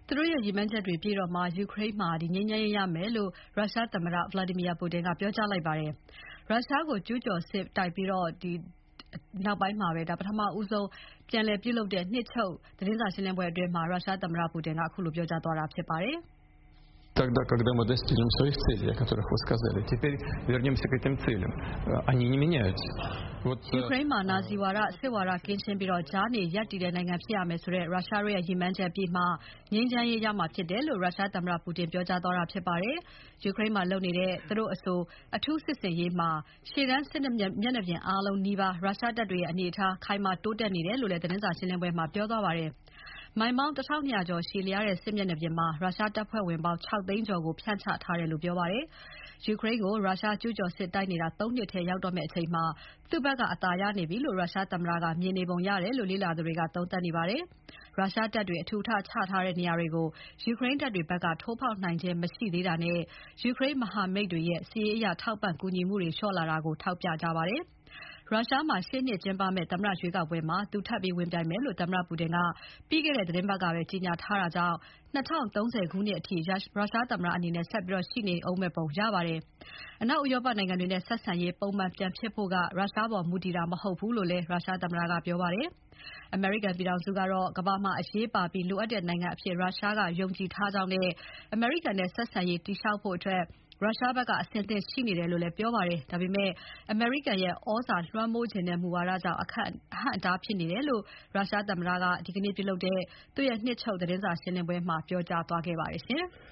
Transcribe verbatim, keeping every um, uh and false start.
သူတို့ရဲ့ရည်မှန်းချက်တွေပြည့်တော့မှ ယူကရိန်းမှာငြိမ်းချမ်းရေးရမယ်လို့ ရုရှားသမ္မတ Vladimir Putin ကပြောကြားလိုက်ပါတယ်။ ရုရှားကိုကျူးကျော်စစ်တိုက်ပြီးနောက်ပိုင်း ပထမဆုံး ပြန်လည်ပြုလုပ်တဲ့ နှစ်ချုပ်သတင်းစာရှင်းပွဲအတွင်း ရုရှားသမ္မတ Putin ကခုလိုပြောကြားသွားတာဖြစ်ပါတယ်။ Тогда, когда мы достигнем своих целей, о которых вы сказали, теперь вернемся к этим целям. Они не меняются. Вот ယူကရိန်းမှာနာဇီဝါဒ၊ စစ်ဝါဒကင်းရှင်းပြီးကြားနေရပ်တည်တဲ့နိုင်ငံဖြစ်ရမယ်ဆိုတဲ့ ရုရှားတို့ရဲ့ရည်မှန်းချက်ပြည့်မှ ငြိမ်းချမ်းရေးရမှာဖြစ်တယ်လို့ ရုရှားသမ္မတ Putin ပြောကြားသွားတာဖြစ်ပါတယ်။ ယူကရိန်းမှာလုပ်နေတဲ့ သူတို့အဆို အထူးစစ်ဆင်ရေးမှာ ရှေ့တန်းစစ်မျက်နှာပြင်အားလုံးနီးပါး ရုရှားတပ်တွေရဲ့အနေအထား ခိုင်မာတိုးတက်နေတယ်လို့လည်း သတင်းစာရှင်းပွဲမှာ ပြောသွားပါတယ်။ မိုင်ပေါင်း ၁၂၀၀ ကျော်ရှည်လျားတဲ့စစ်မျက်နှာပြင်မှာ ရုရှားတပ်ဖွဲ့ဝင်ပေါင်း ၆ သိန်းကျော်ကို ဖြန့်ချထားတယ်လို့ပြောပါတယ်။ ယူကရိန်းကို ရုရှားကျူးကျော်စစ်တိုက်နေတာ ၃ နှစ်ထဲရောက်တော့မယ့်အချိန်မှာ သူ့ဘက်က အသာရနေပြီလို့ ရုရှားသမ္မတက မြင်နေပုံရတယ်လို့ လေ့လာသူတွေက သုံးသပ်နေပါတယ်။ ရုရှားတပ်တွေ အထူအထချထားတဲ့နေရာတွေကို ယူကရိန်းတပ်တွေဘက်က ထိုးဖောက်နိုင်ခြင်းမရှိသေးတာနဲ့ ယူကရိန်းမဟာမိတ်တွေရဲ့ စစ်ရေးအရ ထောက်ပံ့ကူညီမှုတွေ လျော့လာတာကို ထောက်ပြကြပါတယ်။ ရုရှားမှာရှေ့နှစ်ကျင်းပမယ့် သမ္မတရွေးကောက်ပွဲမှာ သူထပ်ပြီးဝင်ပြိုင်မယ်လို့ သမ္မတ Putin ကပြီးခဲ့တဲ့ သီတင်းပတ်ကပဲ ကြေညာထားတာကြောင့် ၂၀၃၀ ခုနှစ်အထိ ရုရှားသမ္မတအနေနဲ့ ဆက်ရှိနေဦးမယ့်ပုံရပါတယ်။ အနောက်ဥရောပနိုင်ငံတွေနဲ့ ဆက်ဆံရေးပုံမှန်ပြန်ဖြစ်ဖို့က ရုရှားပေါ်မူတည်တာမဟုတ်ဘူးလို့လည်း ရုရှားသမ္မတကပြောပါတယ်။ အမေရိကန်ပြည်ထောင်စုကတော့ ကမ္ဘာမှာအရေးပါပြီး လိုအပ်တဲ့နိုင်ငံအဖြစ် ရုရှားကယုံကြည်ထားကြောင်းနဲ့ အမေရိကန်နဲ့ဆက်ဆံရေးတည်ဆောက်ဖို့ ရုရှားဘက်က အဆင်သင့်ရှိနေတယ်လို့လည်း ပြောပါတယ်။ ဒါပေမဲ့ အမေရိကန်ရဲ့ သြဇာလွှမ်းမိုးချင်တဲ့မူဝါဒကြောင့် အဟန့်အတားဖြစ်နေတယ်လို့ ရုရှားသမ္မတက ဒီနေ့ပြုလုပ်တဲ့ သူ့ရဲ့နှစ်ချုပ်သတင်းစာရှင်းပွဲမှာ ပြောကြားသွားခဲ့ပါတယ်ရှင်။